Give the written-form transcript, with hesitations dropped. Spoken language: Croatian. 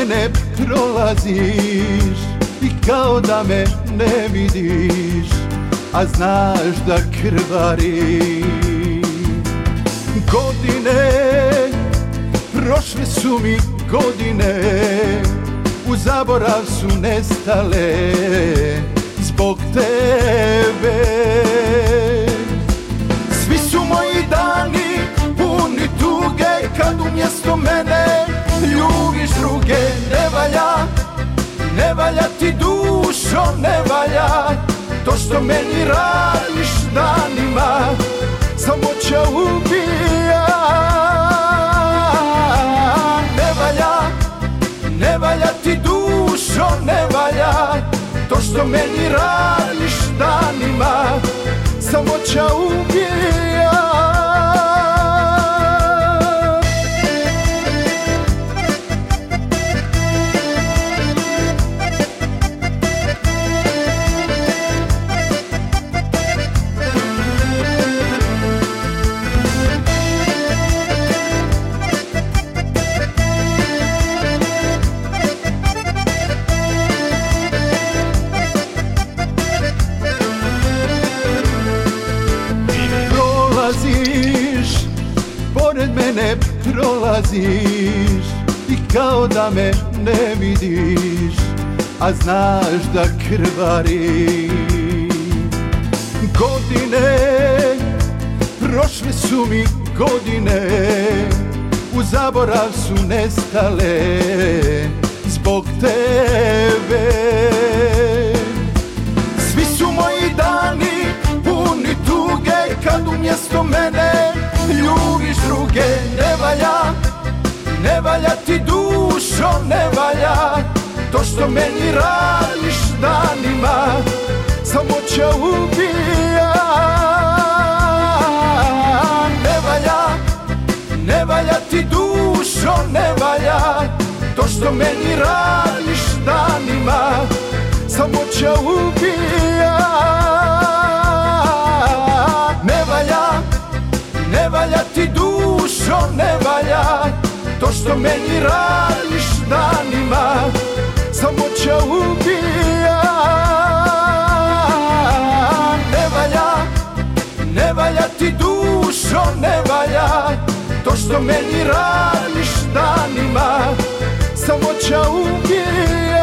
mene prolaziš i kao da me ne vidiš, a znaš da krvarim. Godine, prošle su mi godine, u zaborav su nestale zbog tebe. Svi su moji dani puni tuge, kad umjesto mene ljubiš druge. Ne valja ti dušo, ne valja to što meni radiš danima, samoća ubija. Ne valja ti dušo, ne valja to što meni radiš danima, samoća ubija. Pored mene prolaziš i kao da me ne vidiš, a znaš da krvarim. Godine, prošle su mi godine, u zaborav su nestale zbog tebe. Svi su moji dani puni tuge, kad umjesto mene ljubiš druge. Ne valja ti dušo, ne valja to što meni radiš danima, samoća ubija. Ne valja ti dušo, ne valja to što meni radiš danima, samoća ubija. Ne valja ti dušo, ne valja to što meni radiš danima, samoća ubija. Ne valja ti dušo, ne valja to što meni radiš danima, samoća ubija.